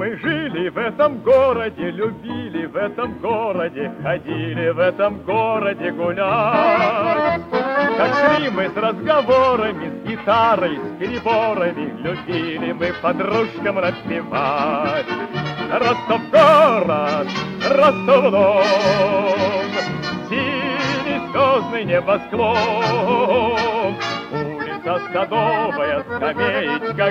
Мы жили в этом городе, любили в этом городе, ходили в этом городе гулять. Как шли мы с разговорами, с гитарой, с переборами, любили мы подружкам распевать. Ростов город, Ростов-Дон, синий звездный небосклон, улица Садовая, скамеечка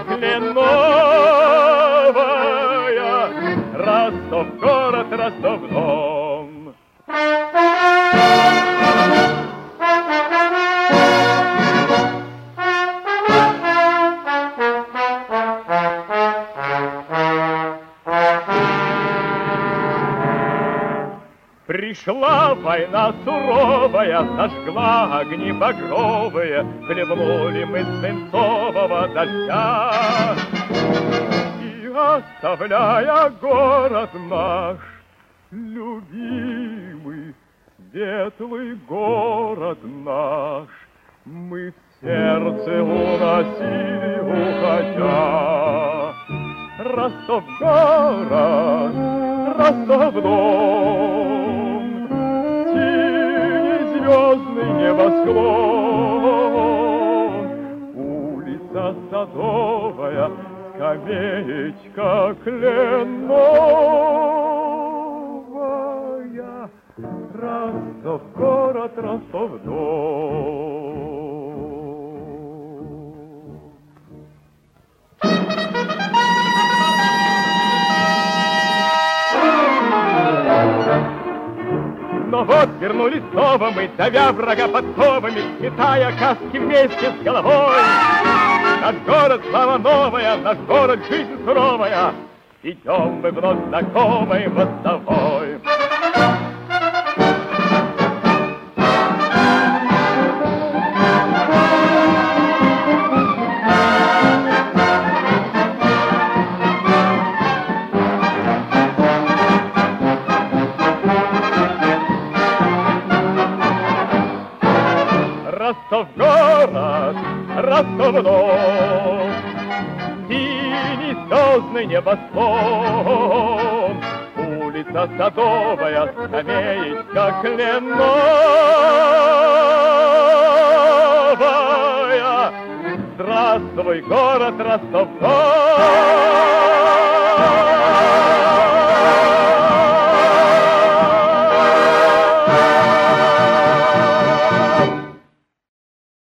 кленовая, Ростов город, Ростов-Дон. Пришла война суровая, зажгла огни багровые, хлебнули мы свинцового дождя. И оставляя город наш, любимый, светлый город наш, мы в сердце уносили уходя. Ростов город, Ростов-Дон, синий звездный небосклон, улица Садовая, скамеечка кленовая, Ростов город, Ростов-Дон. Но вот вернулись снова мы, давя врага подковами, сметая каски вместе с головой. Наш город слава новая, наш город жизнь суровая, идем мы вновь знакомой мостовой. Ростов город, Ростов-Дон, синий звездный небосклон, улица Садовая, скамеечка кленовая. Здравствуй, город Ростов-Дон!